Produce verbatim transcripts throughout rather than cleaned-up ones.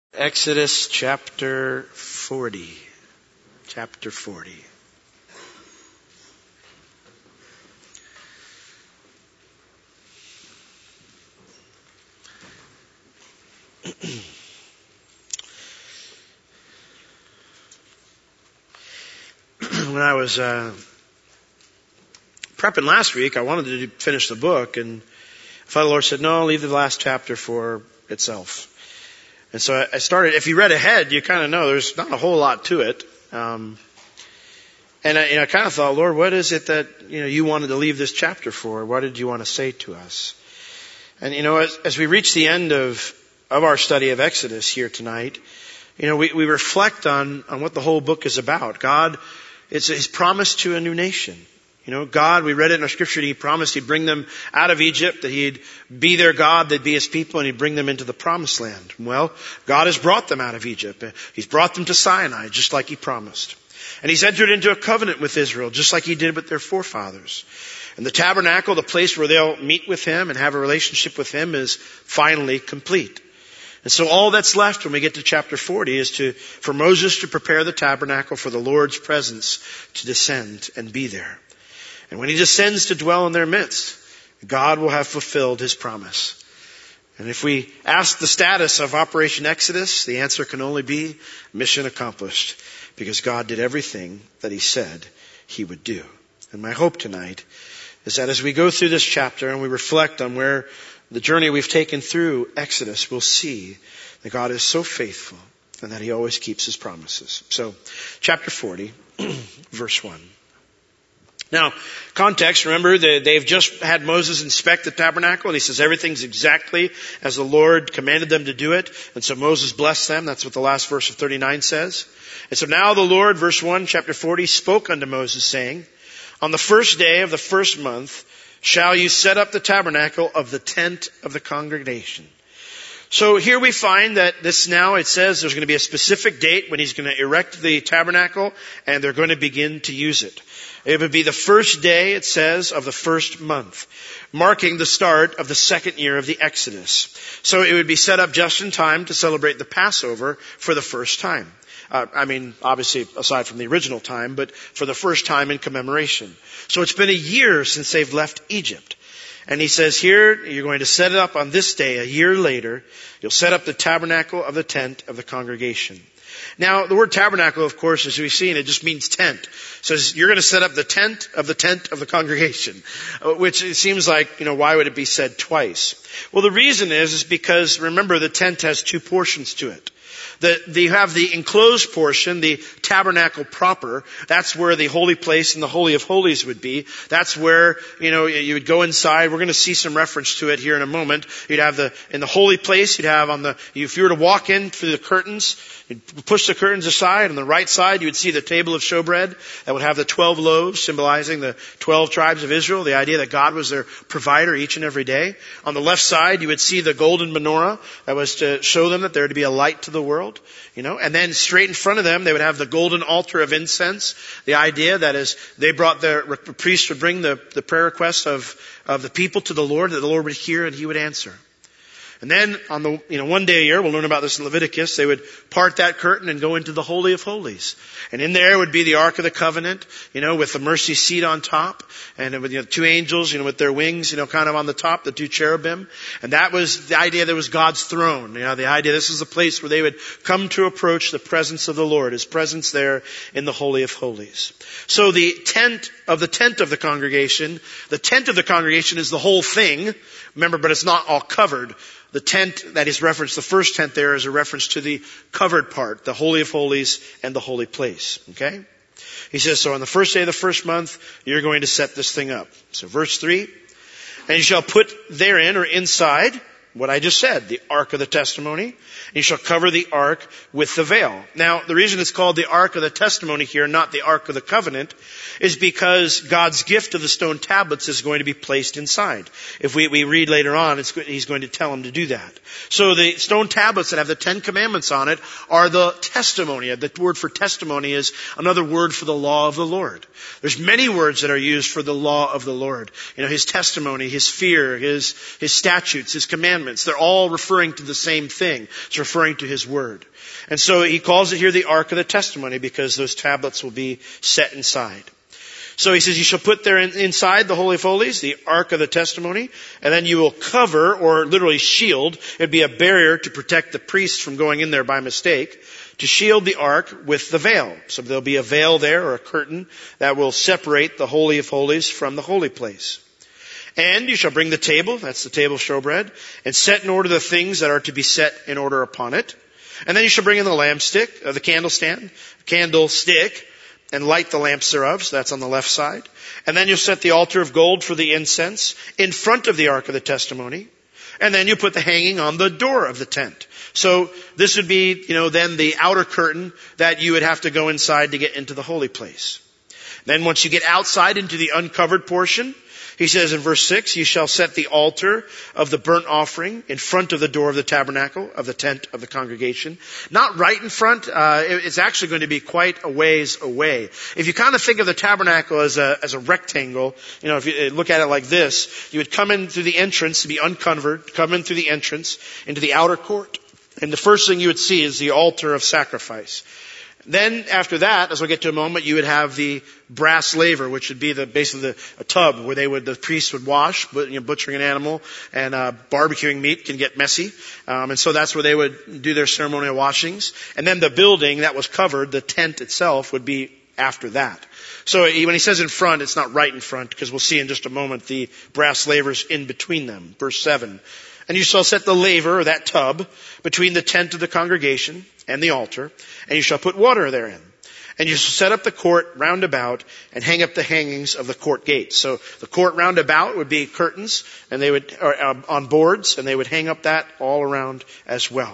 Exodus chapter forty. Chapter forty. When I was uh, prepping last week, I wanted to finish the book, and the Lord said, no, leave the last chapter for itself. And so I started, if you read ahead, you kind of know there's not a whole lot to it. Um, and I, you know, I kind of thought, Lord, what is it that, you know, you wanted to leave this chapter for? What did you want to say to us? And, you know, as, as we reach the end of, of our study of Exodus here tonight, you know, we, we reflect on, on what the whole book is about. God, it's His promise to a new nation. You know, God, we read it in our scripture, He promised He'd bring them out of Egypt, that He'd be their God, they'd be His people, and He'd bring them into the promised land. Well, God has brought them out of Egypt. He's brought them to Sinai, just like He promised. And He's entered into a covenant with Israel, just like He did with their forefathers. And the tabernacle, the place where they'll meet with Him and have a relationship with Him, is finally complete. And so all that's left when we get to chapter forty is to, for Moses to prepare the tabernacle for the Lord's presence to descend and be there. And when He descends to dwell in their midst, God will have fulfilled His promise. And if we ask the status of Operation Exodus, the answer can only be mission accomplished, because God did everything that He said He would do. And my hope tonight is that as we go through this chapter and we reflect on where the journey we've taken through Exodus, we'll see that God is so faithful and that He always keeps His promises. So, chapter forty, verse one. Now, context, remember, they've just had Moses inspect the tabernacle, and he says everything's exactly as the Lord commanded them to do it. And so Moses blessed them. That's what the last verse of thirty-nine says. And so now the Lord, verse one, chapter forty, spoke unto Moses, saying, on the first day of the first month shall you set up the tabernacle of the tent of the congregation. So here we find that this now, it says there's going to be a specific date when He's going to erect the tabernacle, and they're going to begin to use it. It would be the first day, it says, of the first month, marking the start of the second year of the Exodus. So it would be set up just in time to celebrate the Passover for the first time. Uh, I mean, obviously, aside from the original time, but for the first time in commemoration. So it's been a year since they've left Egypt. And He says here, you're going to set it up on this day, a year later. You'll set up the tabernacle of the tent of the congregation. Now, the word tabernacle, of course, as we've seen, it just means tent. It says you're going to set up the tent of the tent of the congregation, which it seems like, you know, why would it be said twice? Well, the reason is, is because, remember, the tent has two portions to it. The, the, you have the enclosed portion, the tabernacle proper. That's where the holy place and the Holy of Holies would be. That's where, you know, you would go inside. We're going to see some reference to it here in a moment. You'd have the, in the holy place, you'd have on the, if you were to walk in through the curtains, you'd push the curtains aside. On the right side, you would see the table of showbread that would have the twelve loaves, symbolizing the twelve tribes of Israel, the idea that God was their provider each and every day. On the left side, you would see the golden menorah that was to show them that there would be a light to the world. You know, and then straight in front of them, they would have the golden altar of incense. The idea that as they brought their, the priest would bring the, the prayer requests of, of the people to the Lord, that the Lord would hear and He would answer. And then on the, you know, one day a year, we'll learn about this in Leviticus, they would part that curtain and go into the Holy of Holies. And in there would be the Ark of the Covenant, you know, with the mercy seat on top, and with, you know, two angels, you know, with their wings, you know, kind of on the top, the two cherubim. And that was the idea that was God's throne. You know, the idea this is the place where they would come to approach the presence of the Lord, His presence there in the Holy of Holies. So the tent of the tent of the congregation, the tent of the congregation is the whole thing. Remember, but it's not all covered. The tent that is referenced, the first tent there, is a reference to the covered part, the Holy of Holies and the holy place. Okay? He says, so on the first day of the first month, you're going to set this thing up. So verse three, and you shall put therein, or inside, what I just said, the Ark of the Testimony, and you shall cover the Ark with the veil. Now, the reason it's called the Ark of the Testimony here, not the Ark of the Covenant, is because God's gift of the stone tablets is going to be placed inside. If we, we read later on, it's, He's going to tell them to do that. So the stone tablets that have the Ten Commandments on it are the testimony. The word for testimony is another word for the law of the Lord. There's many words that are used for the law of the Lord. You know, His testimony, His fear, His, His statutes, His commandments. Commandments. They're all referring to the same thing. It's referring to His Word. And so he calls it here the Ark of the Testimony because those tablets will be set inside. So he says, you shall put there in, inside the Holy of Holies, the Ark of the Testimony, and then you will cover, or literally shield. It'd be a barrier to protect the priests from going in there by mistake, to shield the Ark with the veil. So there'll be a veil there, or a curtain, that will separate the Holy of Holies from the holy place. And you shall bring the table, that's the table of showbread, and set in order the things that are to be set in order upon it. And then you shall bring in the lampstick, uh, the candlestand, candlestick, and light the lamps thereof. So that's on the left side. And then you'll set the altar of gold for the incense in front of the Ark of the Testimony. And then you put the hanging on the door of the tent. So this would be, you know, then the outer curtain that you would have to go inside to get into the holy place. Then once you get outside into the uncovered portion, he says in verse six, you shall set the altar of the burnt offering in front of the door of the tabernacle, of the tent of the congregation. Not right in front. Uh, it's actually going to be quite a ways away. If you kind of think of the tabernacle as a, as a rectangle, you know, if you look at it like this, you would come in through the entrance to be uncovered, come in through the entrance into the outer court. And the first thing you would see is the altar of sacrifice. Then after that, as we'll get to in a moment, you would have the brass laver, which would be the basically the a tub where they would the priests would wash, but, you know, butchering an animal and uh, barbecuing meat can get messy, um, and so that's where they would do their ceremonial washings. And then the building that was covered, the tent itself, would be after that. So when he says in front, it's not right in front, because we'll see in just a moment the brass lavers in between them. Verse seven. And you shall set the laver, or that tub, between the tent of the congregation and the altar, and you shall put water therein. And you shall set up the court round about, and hang up the hangings of the court gates. So the court round about would be curtains, and they would, or, uh, on boards, and they would hang up that all around as well.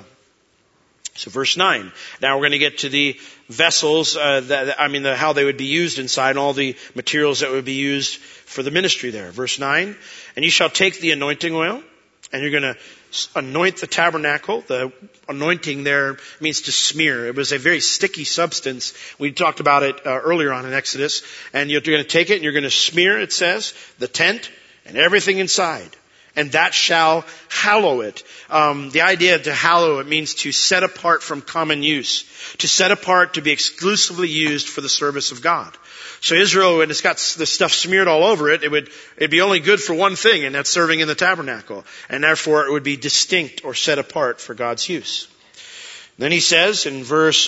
So verse nine. Now we're going to get to the vessels, uh, that, I mean, the, how they would be used inside, and all the materials that would be used for the ministry there. Verse nine. And you shall take the anointing oil, and you're going to anoint the tabernacle. The anointing there means to smear. It was a very sticky substance. We talked about it uh, earlier on in Exodus. And you're going to take it and you're going to smear, it says, the tent and everything inside. And that shall hallow it. Um, the idea to hallow it means to set apart from common use. To set apart to be exclusively used for the service of God. So Israel, when it's got the stuff smeared all over it, it would, it'd be only good for one thing, and that's serving in the tabernacle. And therefore it would be distinct or set apart for God's use. Then he says in verse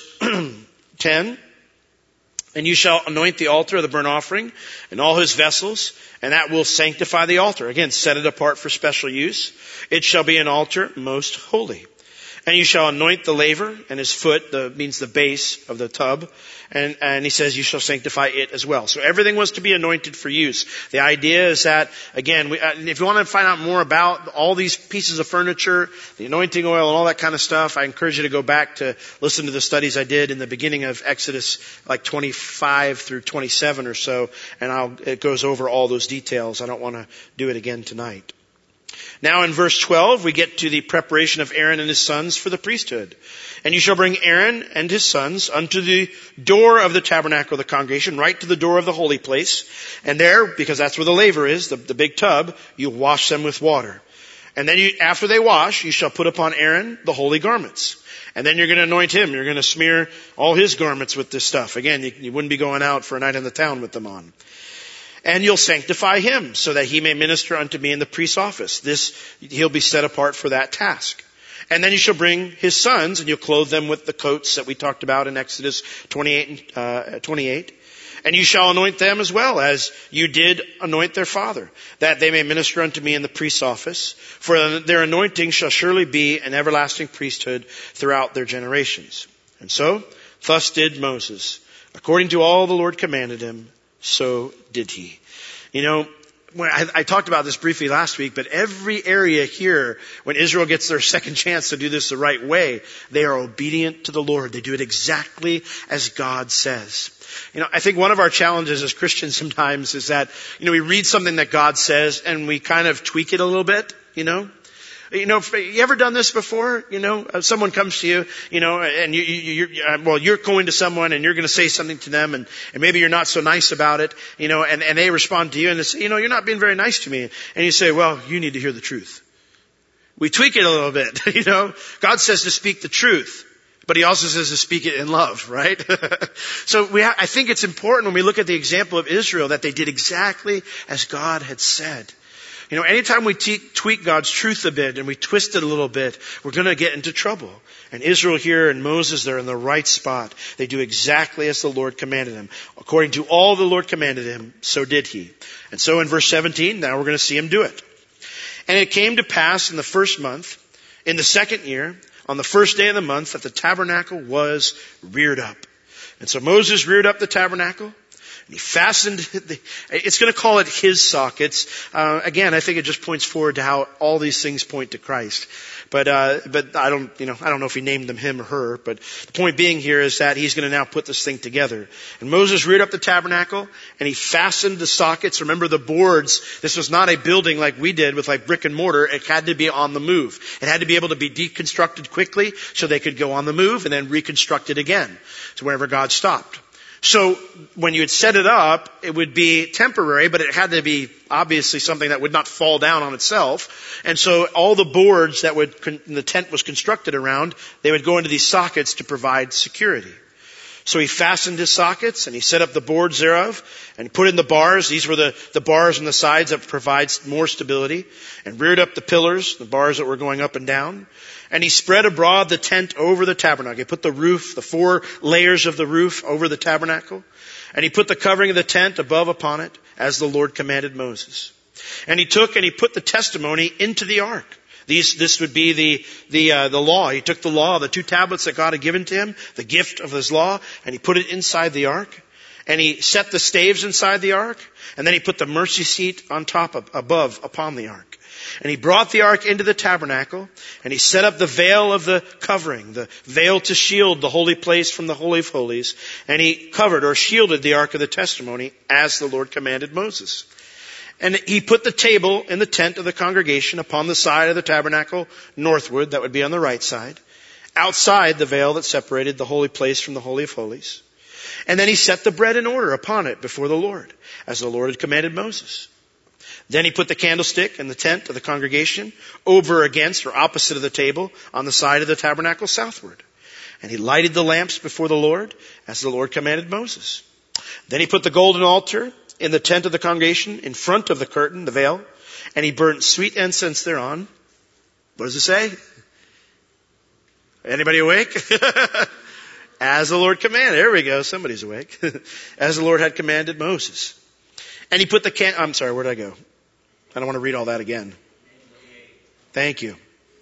ten, and you shall anoint the altar of the burnt offering and all his vessels, and that will sanctify the altar. Again, set it apart for special use. It shall be an altar most holy. And you shall anoint the laver and his foot, the means the base of the tub. And, and he says you shall sanctify it as well. So everything was to be anointed for use. The idea is that, again, we, uh, if you want to find out more about all these pieces of furniture, the anointing oil and all that kind of stuff, I encourage you to go back to listen to the studies I did in the beginning of Exodus, like twenty-five through twenty-seven or so. And I'll, it goes over all those details. I don't want to do it again tonight. Now in verse twelve, we get to the preparation of Aaron and his sons for the priesthood. And you shall bring Aaron and his sons unto the door of the tabernacle of the congregation, right to the door of the holy place. And there, because that's where the laver is, the, the big tub, you wash them with water. And then you, after they wash, you shall put upon Aaron the holy garments. And then you're going to anoint him. You're going to smear all his garments with this stuff. Again, you, you wouldn't be going out for a night in the town with them on. And you'll sanctify him so that he may minister unto me in the priest's office. This, he'll be set apart for that task. And then you shall bring his sons and you'll clothe them with the coats that we talked about in Exodus twenty-eight, uh, twenty-eight. And you shall anoint them as well as you did anoint their father, that they may minister unto me in the priest's office. For their anointing shall surely be an everlasting priesthood throughout their generations. And so, thus did Moses. According to all the Lord commanded him, so did he. You know, when I, I talked about this briefly last week, but every area here, when Israel gets their second chance to do this the right way, they are obedient to the Lord. They do it exactly as God says. You know, I think one of our challenges as Christians sometimes is that, you know, we read something that God says and we kind of tweak it a little bit, you know. You know, you ever done this before? You know, someone comes to you, you know, and you, you, you're, well, you're going to someone and you're going to say something to them and, and maybe you're not so nice about it, you know, and, and they respond to you and they say, you know, you're not being very nice to me. And you say, well, you need to hear the truth. we tweak it a little bit. You know, God says to speak the truth, but he also says to speak it in love, right? So we ha- I think it's important when we look at the example of Israel that they did exactly as God had said. You know, anytime we te- tweak God's truth a bit and we twist it a little bit, we're going to get into trouble. And Israel here and Moses, they're in the right spot. They do exactly as the Lord commanded them. According to all the Lord commanded him, so did he. And so in verse seventeen, now we're going to see him do it. And it came to pass in the first month, in the second year, on the first day of the month, that the tabernacle was reared up. And so Moses reared up the tabernacle. And he fastened, the, it's going to call it his sockets. Uh, again, I think it just points forward to how all these things point to Christ. But, uh, but I don't, you know, I don't know if he named them him or her, but the point being here is that he's going to now put this thing together. And Moses reared up the tabernacle and he fastened the sockets. Remember the boards, this was not a building like we did with like brick and mortar. It had to be on the move. It had to be able to be deconstructed quickly so they could go on the move and then reconstruct it again to wherever God stopped. So when you would set it up, it would be temporary, but it had to be obviously something that would not fall down on itself. And so all the boards that would, the tent was constructed around, they would go into these sockets to provide security. So he fastened his sockets and he set up the boards thereof and he put in the bars. These were the, the bars on the sides that provides more stability, and reared up the pillars, the bars that were going up and down. And he spread abroad the tent over the tabernacle. He put the roof, the four layers of the roof over the tabernacle. And he put the covering of the tent above upon it, as the Lord commanded Moses. And he took and he put the testimony into the ark. These, this would be the, the, uh, the law. He took the law, the two tablets that God had given to him, the gift of his law, and he put it inside the ark. And he set the staves inside the ark. And then he put the mercy seat on top of, above upon the ark. And he brought the ark into the tabernacle, and he set up the veil of the covering, the veil to shield the holy place from the Holy of Holies. And he covered or shielded the ark of the testimony as the Lord commanded Moses. And he put the table in the tent of the congregation upon the side of the tabernacle northward, that would be on the right side, outside the veil that separated the holy place from the Holy of Holies. And then he set the bread in order upon it before the Lord, as the Lord had commanded Moses. Then he put the candlestick in the tent of the congregation over against or opposite of the table on the side of the tabernacle southward. And he lighted the lamps before the Lord as the Lord commanded Moses. Then he put the golden altar in the tent of the congregation in front of the curtain, the veil, and he burnt sweet incense thereon. What does it say? Anybody awake? As the Lord commanded. There we go. Somebody's awake. As the Lord had commanded Moses. And he put the can, I'm sorry, where did I go? I don't want to read all that again. Thank you.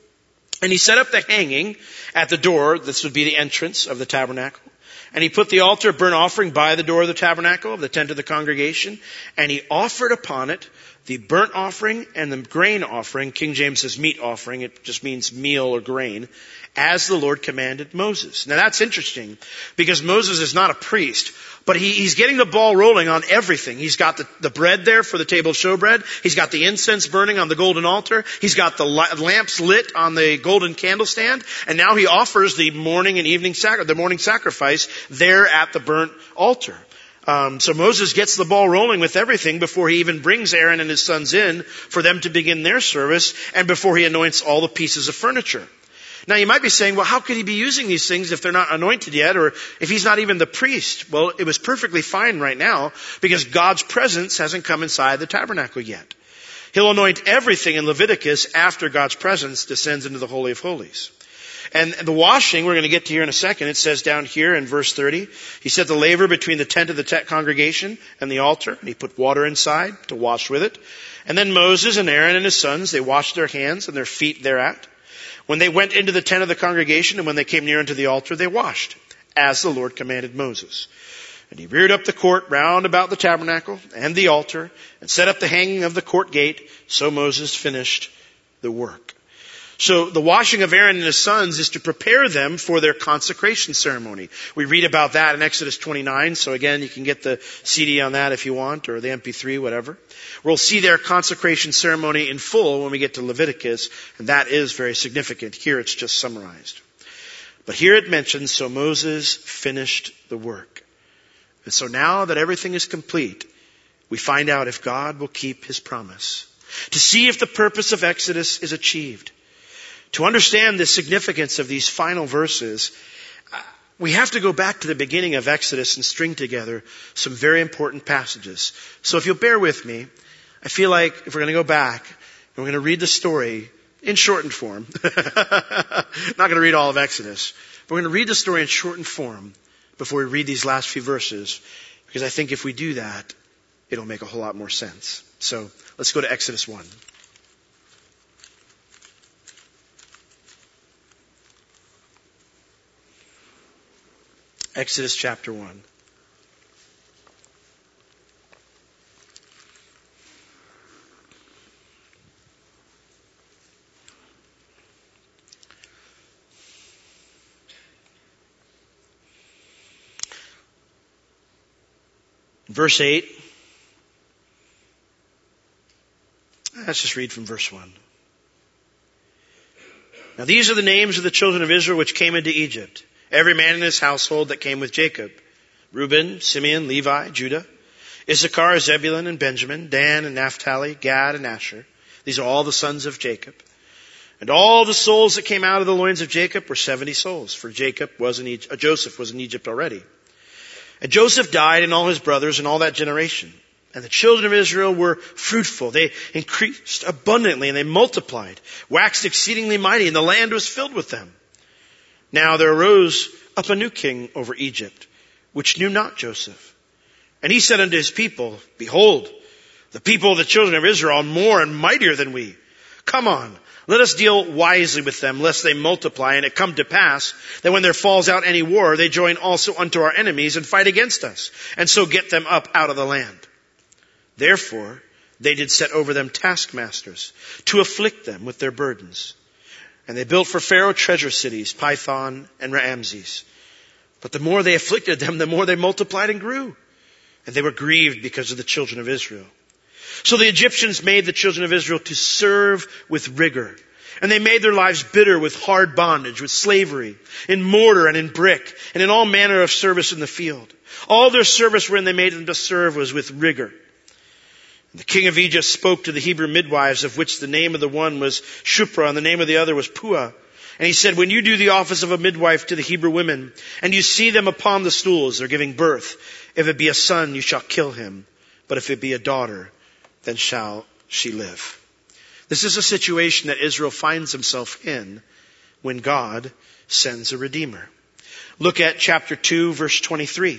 And he set up the hanging at the door. This would be the entrance of the tabernacle. And he put the altar of burnt offering by the door of the tabernacle, of the tent of the congregation. And he offered upon it the burnt offering and the grain offering. King James says meat offering. It just means meal or grain, as the Lord commanded Moses. Now that's interesting, because Moses is not a priest, but he, he's getting the ball rolling on everything. He's got the, the bread there for the table of showbread. He's got the incense burning on the golden altar. He's got the lamps lit on the golden candlestand. And now he offers the morning and evening sacri- the morning sacrifice there at the burnt altar. Um, so Moses gets the ball rolling with everything before he even brings Aaron and his sons in for them to begin their service, and before he anoints all the pieces of furniture. Now you might be saying, well, how could he be using these things if they're not anointed yet, or if he's not even the priest? Well, it was perfectly fine right now, because God's presence hasn't come inside the tabernacle yet. He'll anoint everything in Leviticus after God's presence descends into the Holy of Holies. And the washing, we're going to get to here in a second. It says down here in verse thirty, he set the laver between the tent of the tent congregation and the altar, and he put water inside to wash with it. And then Moses and Aaron and his sons, they washed their hands and their feet thereat. When they went into the tent of the congregation, and when they came near unto the altar, they washed, as the Lord commanded Moses. And he reared up the court round about the tabernacle and the altar, and set up the hanging of the court gate. So Moses finished the work. So the washing of Aaron and his sons is to prepare them for their consecration ceremony. We read about that in Exodus twenty-nine. So again, you can get the C D on that if you want, or the M P three, whatever. We'll see their consecration ceremony in full when we get to Leviticus, and that is very significant. Here it's just summarized. But here it mentions, so Moses finished the work. And so now that everything is complete, we find out if God will keep his promise, to see if the purpose of Exodus is achieved. To understand the significance of these final verses, we have to go back to the beginning of Exodus and string together some very important passages. So if you'll bear with me, I feel like if we're going to go back and we're going to read the story in shortened form, not going to read all of Exodus, but we're going to read the story in shortened form before we read these last few verses, because I think if we do that, it'll make a whole lot more sense. So let's go to Exodus one. Exodus chapter one. Verse eight. Let's just read from verse one. Now these are the names of the children of Israel which came into Egypt, every man in his household that came with Jacob: Reuben, Simeon, Levi, Judah, Issachar, Zebulun, and Benjamin, Dan and Naphtali, Gad and Asher. These are all the sons of Jacob. And all the souls that came out of the loins of Jacob were seventy souls, for Jacob was in Egypt, uh, Joseph was in Egypt already. And Joseph died, and all his brothers, and all that generation. And the children of Israel were fruitful. They increased abundantly, and they multiplied, waxed exceedingly mighty, and the land was filled with them. Now there arose up a new king over Egypt, which knew not Joseph. And he said unto his people, Behold, the people of the children of Israel are more and mightier than we. Come on, let us deal wisely with them, lest they multiply, and it come to pass that when there falls out any war, they join also unto our enemies and fight against us, and so get them up out of the land. Therefore they did set over them taskmasters, to afflict them with their burdens. And they built for Pharaoh treasure cities, Pithom and Ramses. But the more they afflicted them, the more they multiplied and grew. And they were grieved because of the children of Israel. So the Egyptians made the children of Israel to serve with rigor. And they made their lives bitter with hard bondage, with slavery, in mortar and in brick, and in all manner of service in the field. All their service wherein they made them to serve was with rigor. And the king of Egypt spoke to the Hebrew midwives, of which the name of the one was Shupra, and the name of the other was Puah. And he said, When you do the office of a midwife to the Hebrew women, and you see them upon the stools, they're giving birth, if it be a son, you shall kill him. But if it be a daughter, then shall she live. This is a situation that Israel finds himself in when God sends a redeemer. Look at chapter two, verse twenty-three.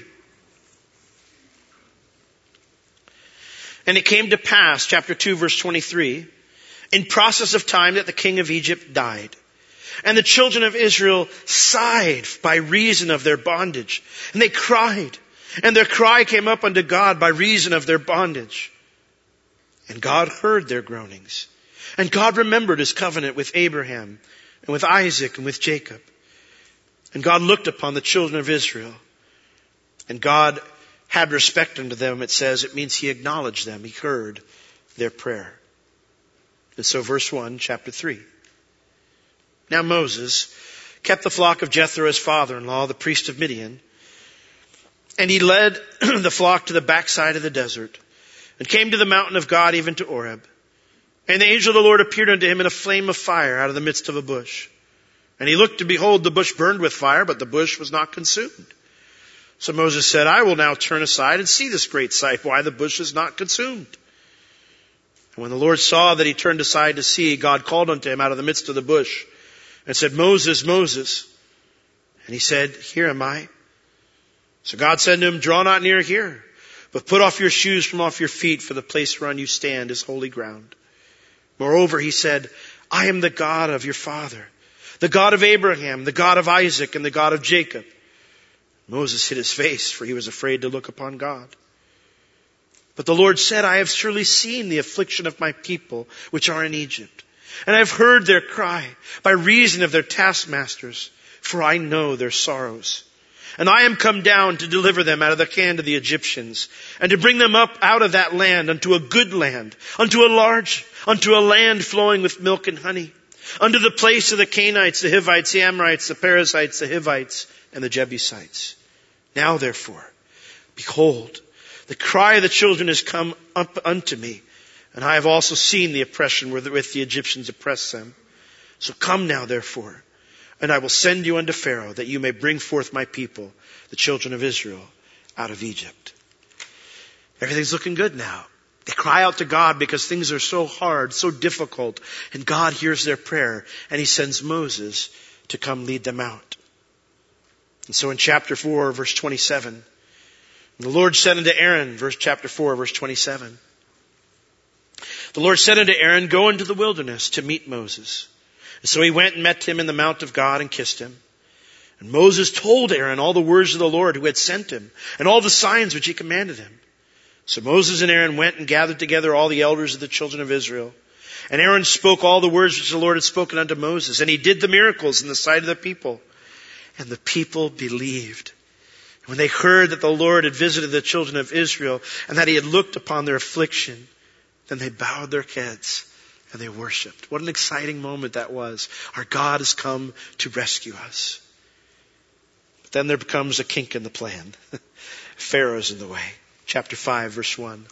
And it came to pass, chapter two, verse twenty-three, in process of time that the king of Egypt died. And the children of Israel sighed by reason of their bondage. And they cried. And their cry came up unto God by reason of their bondage. And God heard their groanings. And God remembered his covenant with Abraham and with Isaac and with Jacob. And God looked upon the children of Israel. And God had respect unto them, it says. It means he acknowledged them. He heard their prayer. And so verse one, chapter three. Now Moses kept the flock of Jethro, his father-in-law, the priest of Midian. And he led the flock to the backside of the desert, and came to the mountain of God, even to Oreb. And the angel of the Lord appeared unto him in a flame of fire out of the midst of a bush. And he looked, and behold, the bush burned with fire, but the bush was not consumed. So Moses said, I will now turn aside and see this great sight, why the bush is not consumed. And when the Lord saw that he turned aside to see, God called unto him out of the midst of the bush, and said, Moses, Moses. And he said, Here am I. So God said to him, Draw not near here, but put off your shoes from off your feet, for the place whereon you stand is holy ground. Moreover, he said, I am the God of your father, the God of Abraham, the God of Isaac, and the God of Jacob. Moses hid his face, for he was afraid to look upon God. But the Lord said, I have surely seen the affliction of my people, which are in Egypt. And I have heard their cry by reason of their taskmasters, for I know their sorrows. And I am come down to deliver them out of the hand of the Egyptians, and to bring them up out of that land unto a good land, unto a large, unto a land flowing with milk and honey, unto the place of the Canaanites, the Hivites, the Amorites, the Perizzites, the Hivites, and the Jebusites. Now therefore, behold, the cry of the children is come up unto me, and I have also seen the oppression wherewith the Egyptians oppress them. So come now, therefore, and I will send you unto Pharaoh, that you may bring forth my people, the children of Israel, out of Egypt. Everything's looking good now. They cry out to God because things are so hard, so difficult, and God hears their prayer, and he sends Moses to come lead them out. And so in chapter four, verse twenty-seven, the Lord said unto Aaron, verse chapter four, verse twenty-seven, the Lord said unto Aaron, go into the wilderness to meet Moses. And so he went and met him in the mount of God and kissed him. And Moses told Aaron all the words of the Lord who had sent him, and all the signs which he commanded him. So Moses and Aaron went and gathered together all the elders of the children of Israel. And Aaron spoke all the words which the Lord had spoken unto Moses. And he did the miracles in the sight of the people. And the people believed. When they heard that the Lord had visited the children of Israel, and that he had looked upon their affliction, then they bowed their heads and they worshiped. What an exciting moment that was. Our God has come to rescue us. But then there becomes a kink in the plan. Pharaoh's in the way. Chapter five, verse one.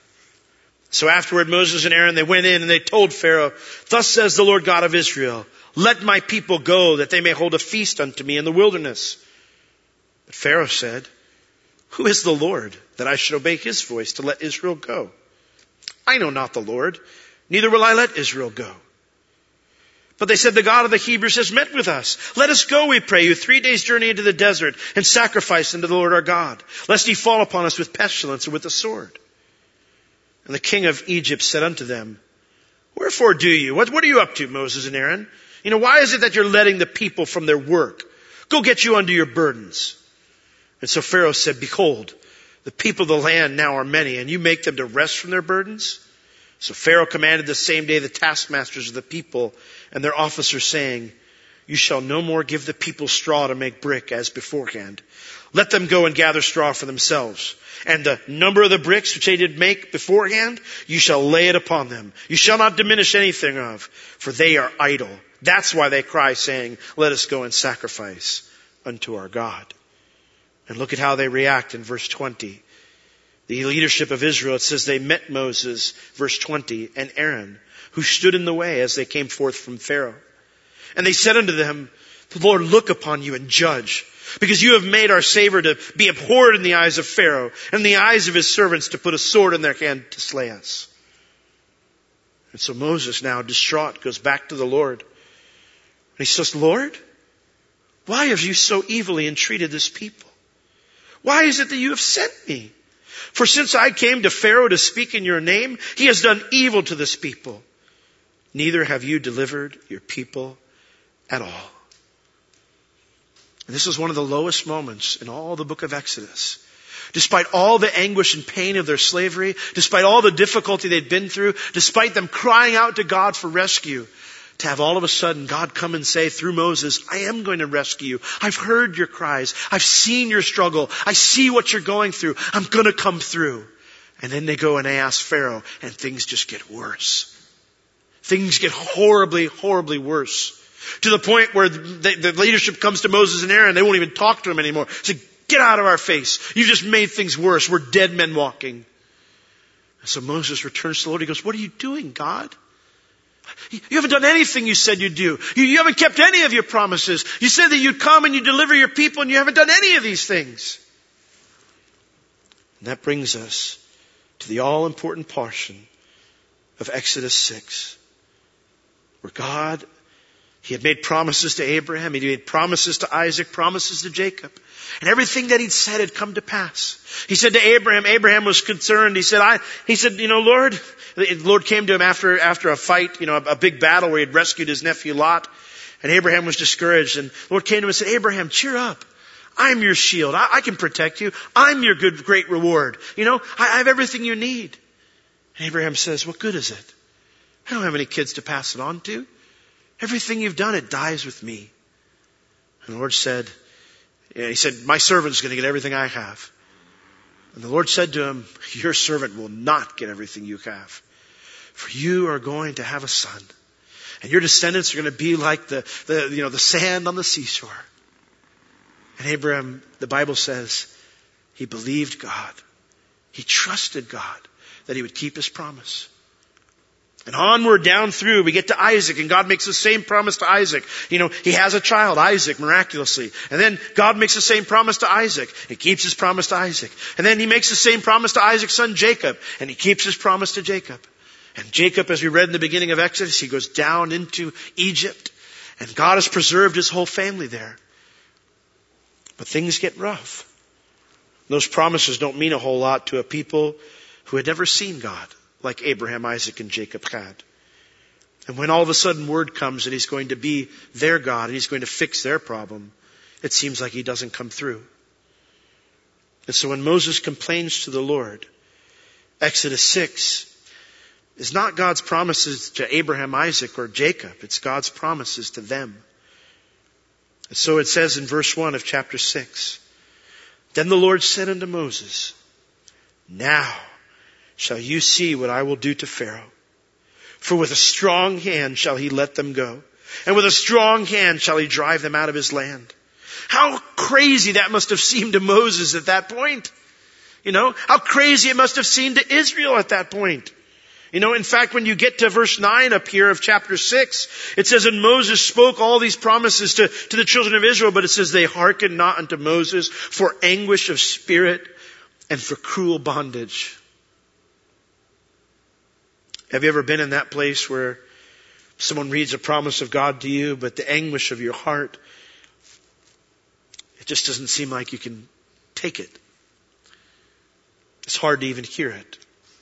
So afterward, Moses and Aaron, they went in and they told Pharaoh, thus says the Lord God of Israel, let my people go, that they may hold a feast unto me in the wilderness. But Pharaoh said, who is the Lord, that I should obey his voice to let Israel go? I know not the Lord, neither will I let Israel go. But they said, the God of the Hebrews has met with us. Let us go, we pray you, three days' journey into the desert, and sacrifice unto the Lord our God, lest he fall upon us with pestilence or with the sword. And the king of Egypt said unto them, wherefore do you? What, what are you up to, Moses and Aaron? You know, why is it that you're letting the people from their work? Go get you unto your burdens. And so Pharaoh said, behold, the people of the land now are many, and you make them to rest from their burdens? So Pharaoh commanded the same day the taskmasters of the people and their officers, saying, you shall no more give the people straw to make brick as beforehand. Let them go and gather straw for themselves. And the number of the bricks which they did make beforehand, you shall lay it upon them. You shall not diminish anything of, for they are idle. That's why they cry, saying, let us go and sacrifice unto our God. And look at how they react in verse twenty. The leadership of Israel, it says they met Moses, verse twenty, and Aaron, who stood in the way as they came forth from Pharaoh. And they said unto them, the Lord look upon you and judge, because you have made our Savior to be abhorred in the eyes of Pharaoh, and in the eyes of his servants to put a sword in their hand to slay us. And so Moses, now distraught, goes back to the Lord. And he says, Lord, why have you so evilly entreated this people? Why is it that you have sent me? For since I came to Pharaoh to speak in your name, he has done evil to this people. Neither have you delivered your people at all. And this is one of the lowest moments in all the book of Exodus. Despite all the anguish and pain of their slavery, despite all the difficulty they'd been through, despite them crying out to God for rescue, to have all of a sudden God come and say through Moses, I am going to rescue you. I've heard your cries. I've seen your struggle. I see what you're going through. I'm going to come through. And then they go and they ask Pharaoh, and things just get worse. Things get horribly, horribly worse. To the point where the, the leadership comes to Moses and Aaron. They won't even talk to him anymore. Say, get out of our face. You just made things worse. We're dead men walking. And so Moses returns to the Lord. He goes, what are you doing, God? You haven't done anything you said you'd do. You, you haven't kept any of your promises. You said that you'd come and you'd deliver your people, and you haven't done any of these things. And that brings us to the all-important portion of Exodus six, where God, He had made promises to Abraham. He made promises to Isaac, promises to Jacob. And everything that he'd said had come to pass. He said to Abraham, Abraham was concerned. He said, I, he said, you know, Lord, the Lord came to him after, after a fight, you know, a, a big battle where he'd rescued his nephew Lot. And Abraham was discouraged. And the Lord came to him and said, Abraham, cheer up. I'm your shield. I, I can protect you. I'm your good, great reward. You know, I, I have everything you need. And Abraham says, what good is it? I don't have any kids to pass it on to. Everything you've done, it dies with me. And the Lord said, yeah, he said, my servant's going to get everything I have. And the Lord said to him, your servant will not get everything you have. For you are going to have a son. And your descendants are going to be like the, the, you know, the sand on the seashore. And Abraham, the Bible says, he believed God. He trusted God that he would keep his promise. And onward down through, we get to Isaac, and God makes the same promise to Isaac. You know, he has a child, Isaac, miraculously. And then God makes the same promise to Isaac. He keeps his promise to Isaac. And then he makes the same promise to Isaac's son Jacob, and he keeps his promise to Jacob. And Jacob, as we read in the beginning of Exodus, he goes down into Egypt, and God has preserved his whole family there. But things get rough. Those promises don't mean a whole lot to a people who had never seen God, like Abraham, Isaac, and Jacob had. And when all of a sudden word comes that he's going to be their God and he's going to fix their problem, it seems like he doesn't come through. And so when Moses complains to the Lord, Exodus six is not God's promises to Abraham, Isaac, or Jacob. It's God's promises to them. And so it says in verse one of chapter six, "Then the Lord said unto Moses, Now shall you see what I will do to Pharaoh. For with a strong hand shall he let them go, and with a strong hand shall he drive them out of his land." How crazy that must have seemed to Moses at that point. You know, how crazy it must have seemed to Israel at that point. You know, in fact, when you get to verse nine up here of chapter six, it says, "And Moses spoke all these promises to, to the children of Israel, but it says they hearkened not unto Moses for anguish of spirit and for cruel bondage." Have you ever been in that place where someone reads a promise of God to you, but the anguish of your heart, it just doesn't seem like you can take it? It's hard to even hear it.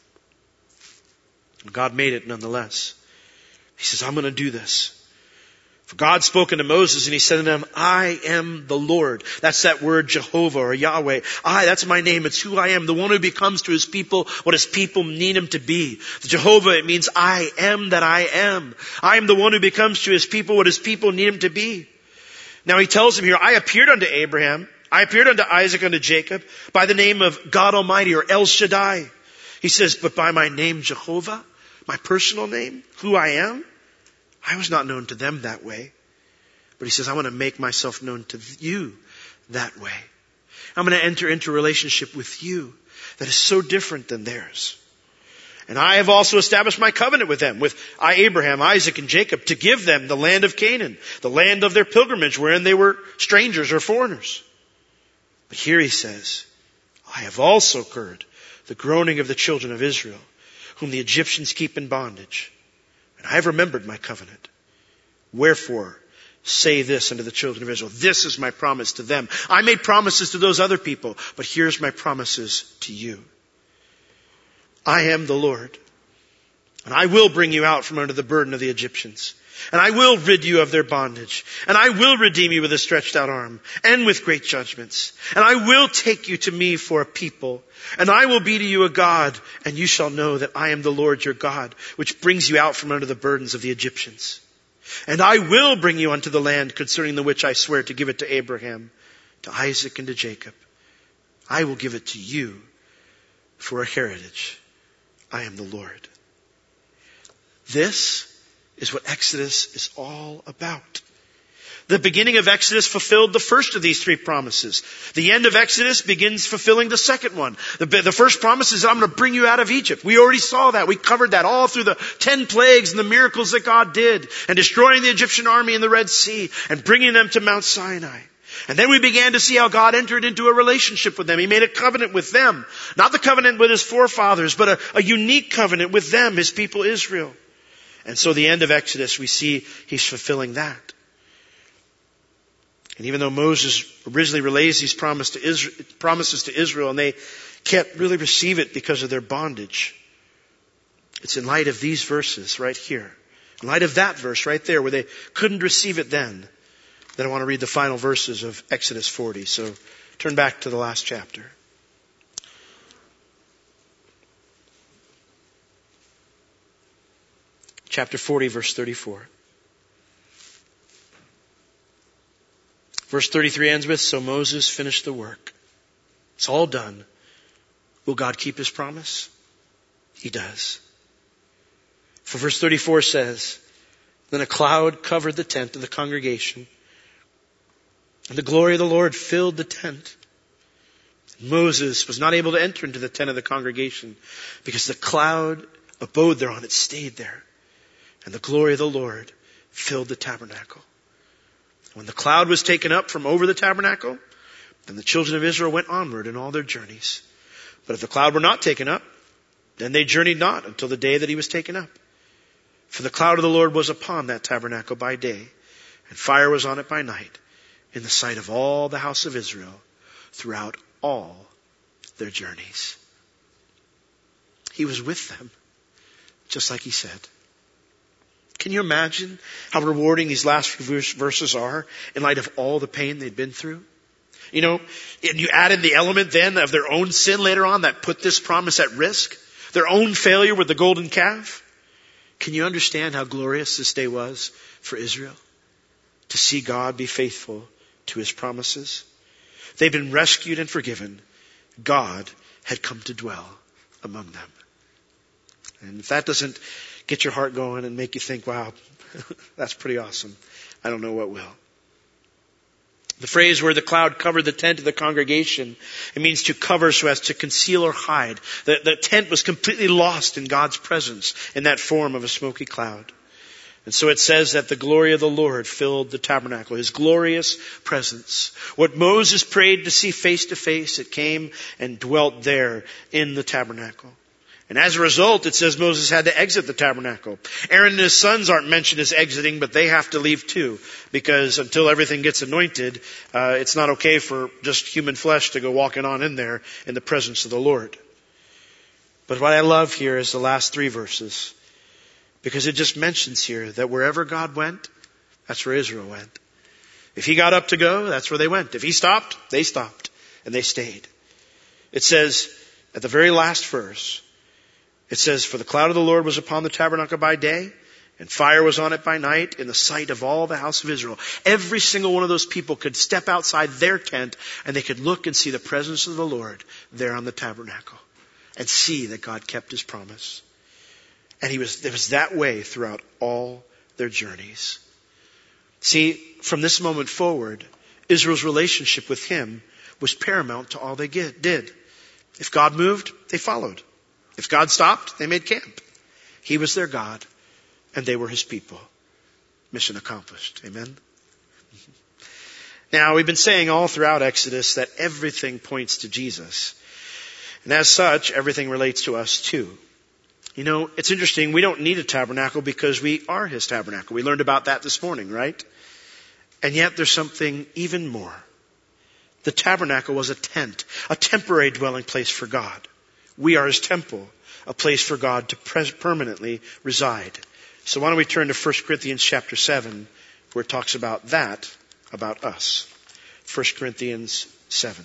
And God made it nonetheless. He says, "I'm going to do this." For God spoke unto Moses and he said unto him, "I am the Lord." That's that word Jehovah or Yahweh. I, that's my name. It's who I am. The one who becomes to his people what his people need him to be. The Jehovah, it means I am that I am. I am the one who becomes to his people what his people need him to be. Now he tells him here, "I appeared unto Abraham. I appeared unto Isaac, unto Jacob by the name of God Almighty," or El Shaddai. He says, "But by my name Jehovah," my personal name, who I am, I was not known to them that way. But he says, "I want to make myself known to you that way. I'm going to enter into a relationship with you that is so different than theirs. And I have also established my covenant with them, with I, Abraham, Isaac, and Jacob, to give them the land of Canaan, the land of their pilgrimage, wherein they were strangers or foreigners." But here he says, "I have also heard the groaning of the children of Israel, whom the Egyptians keep in bondage. And I have remembered my covenant. Wherefore, say this unto the children of Israel." This is my promise to them. I made promises to those other people, but here's my promises to you. "I am the Lord, and I will bring you out from under the burden of the Egyptians. And I will rid you of their bondage. And I will redeem you with a stretched out arm and with great judgments. And I will take you to me for a people. And I will be to you a God. And you shall know that I am the Lord your God, which brings you out from under the burdens of the Egyptians. And I will bring you unto the land concerning the which I swear to give it to Abraham, to Isaac, and to Jacob. I will give it to you for a heritage. I am the Lord." This is what Exodus is all about. The beginning of Exodus fulfilled the first of these three promises. The end of Exodus begins fulfilling the second one. The, the first promise is, "I'm going to bring you out of Egypt." We already saw that. We covered that all through the ten plagues and the miracles that God did, and destroying the Egyptian army in the Red Sea and bringing them to Mount Sinai. And then we began to see how God entered into a relationship with them. He made a covenant with them. Not the covenant with his forefathers, but a, a unique covenant with them, his people Israel. And so the end of Exodus, we see he's fulfilling that. And even though Moses originally relays these promise to Israel, promises to Israel, and they can't really receive it because of their bondage, it's in light of these verses right here, in light of that verse right there where they couldn't receive it then, that I want to read the final verses of Exodus forty. So turn back to the last chapter. Chapter forty, verse thirty-four. Verse thirty-three ends with, "So Moses finished the work." It's all done. Will God keep his promise? He does. For verse thirty-four says, "Then a cloud covered the tent of the congregation, and the glory of the Lord filled the tent. Moses was not able to enter into the tent of the congregation because the cloud abode there on it, stayed there. and the glory of the Lord filled the tabernacle. When the cloud was taken up from over the tabernacle, then the children of Israel went onward in all their journeys. But if the cloud were not taken up, then they journeyed not until the day that he was taken up. For the cloud of the Lord was upon that tabernacle by day, and fire was on it by night, in the sight of all the house of Israel, throughout all their journeys. He was with them, just like he said. Can you imagine how rewarding these last few verses are in light of all the pain they'd been through? You know, and you add in the element then of their own sin later on that put this promise at risk. Their own failure with the golden calf. Can you understand how glorious this day was for Israel? To see God be faithful to his promises. They've been rescued and forgiven. God had come to dwell among them. And if that doesn't get your heart going and make you think, wow, that's pretty awesome, I don't know what will. The phrase where the cloud covered the tent of the congregation, it means to cover so as to conceal or hide. The, the tent was completely lost in God's presence in that form of a smoky cloud. And so it says that the glory of the Lord filled the tabernacle, his glorious presence. What Moses prayed to see face to face, it came and dwelt there in the tabernacle. And as a result, it says Moses had to exit the tabernacle. Aaron and his sons aren't mentioned as exiting, but they have to leave too. Because until everything gets anointed, uh, it's not okay for just human flesh to go walking on in there in the presence of the Lord. But what I love here is the last three verses. Because it just mentions here that wherever God went, that's where Israel went. If he got up to go, that's where they went. If he stopped, they stopped. And they stayed. It says at the very last verse, it says, for the cloud of the Lord was upon the tabernacle by day, and fire was on it by night, in the sight of all the house of Israel. Every single one of those people could step outside their tent, and they could look and see the presence of the Lord there on the tabernacle, and see that God kept his promise. And he was, it was that way throughout all their journeys. See, from this moment forward, Israel's relationship with him was paramount to all they did. If God moved, they followed. If God stopped, they made camp. He was their God, and they were his people. Mission accomplished. Amen? Now, we've been saying all throughout Exodus that everything points to Jesus. And as such, everything relates to us too. You know, it's interesting. We don't need a tabernacle because we are his tabernacle. We learned about that this morning, right? And yet there's something even more. The tabernacle was a tent, a temporary dwelling place for God. We are his temple, a place for God to permanently reside. So why don't we turn to First Corinthians chapter seven, where it talks about that, about us. First Corinthians seven.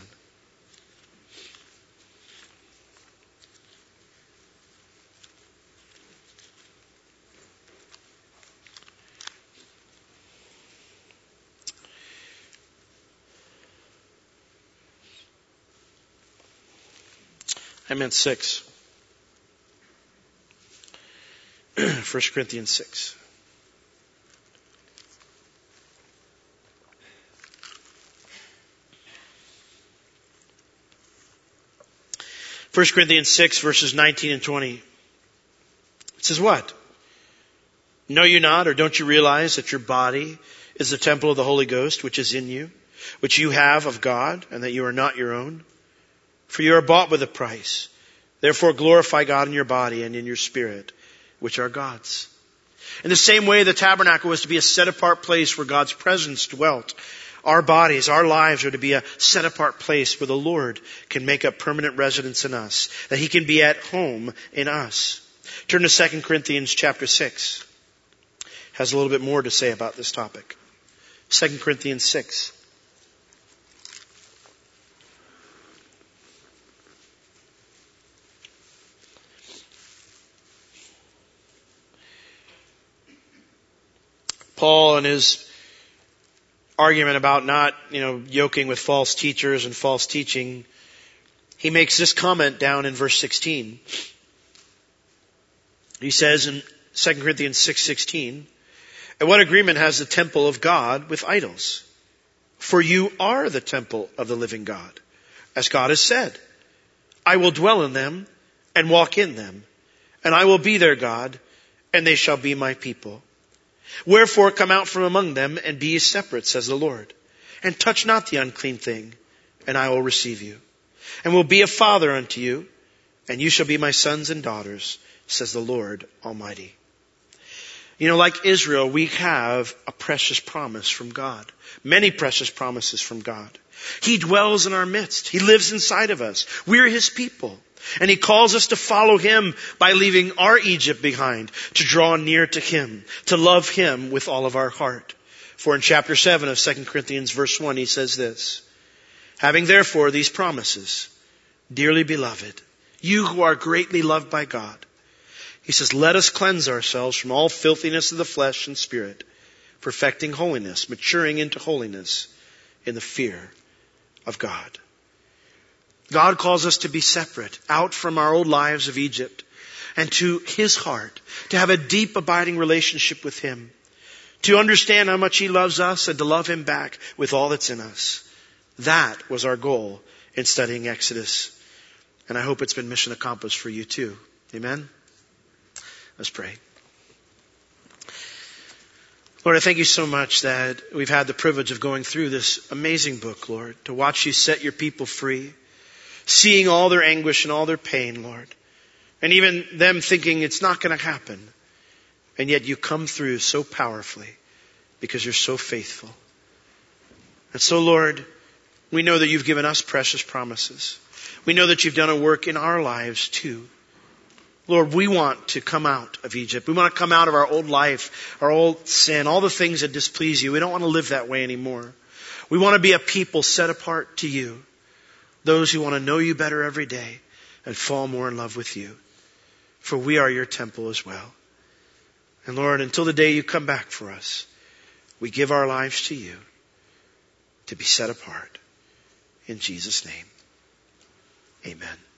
I meant six. First Corinthians six. First Corinthians six, verses nineteen and twenty. It says what? Know you not, or don't you realize that your body is the temple of the Holy Ghost, which is in you, which you have of God, and that you are not your own? For you are bought with a price. Therefore glorify God in your body and in your spirit, which are God's. In the same way, the tabernacle was to be a set apart place where God's presence dwelt. Our bodies, our lives are to be a set apart place where the Lord can make a permanent residence in us, that he can be at home in us. Turn to Second Corinthians chapter six. Has a little bit more to say about this topic. Second Corinthians six. Paul, in his argument about not, you know, yoking with false teachers and false teaching, he makes this comment down in verse sixteen. He says in Second Corinthians six sixteen, and what agreement has the temple of God with idols? For you are the temple of the living God. As God has said, I will dwell in them and walk in them, and I will be their God, and they shall be my people. Wherefore come out from among them, and be ye separate, says the Lord. And touch not the unclean thing, and I will receive you. And will be a father unto you, and you shall be my sons and daughters, says the Lord Almighty. You know, like Israel, we have a precious promise from God. Many precious promises from God. He dwells in our midst. He lives inside of us. We're His people. And He calls us to follow Him by leaving our Egypt behind, to draw near to Him, to love Him with all of our heart. For in chapter seven of Second Corinthians verse one, He says this, having therefore these promises, dearly beloved, you who are greatly loved by God, He says, let us cleanse ourselves from all filthiness of the flesh and spirit, perfecting holiness, maturing into holiness in the fear of God. God calls us to be separate, out from our old lives of Egypt, and to His heart, to have a deep abiding relationship with Him, to understand how much He loves us and to love Him back with all that's in us. That was our goal in studying Exodus. And I hope it's been mission accomplished for you too. Amen? Let's pray. Lord, I thank You so much that we've had the privilege of going through this amazing book, Lord, to watch You set Your people free, seeing all their anguish and all their pain, Lord, and even them thinking it's not going to happen. And yet You come through so powerfully because You're so faithful. And so, Lord, we know that You've given us precious promises. We know that You've done a work in our lives too. Lord, we want to come out of Egypt. We want to come out of our old life, our old sin, all the things that displease You. We don't want to live that way anymore. We want to be a people set apart to You. Those who want to know You better every day and fall more in love with You. For we are Your temple as well. And Lord, until the day You come back for us, we give our lives to You to be set apart. In Jesus' name, amen.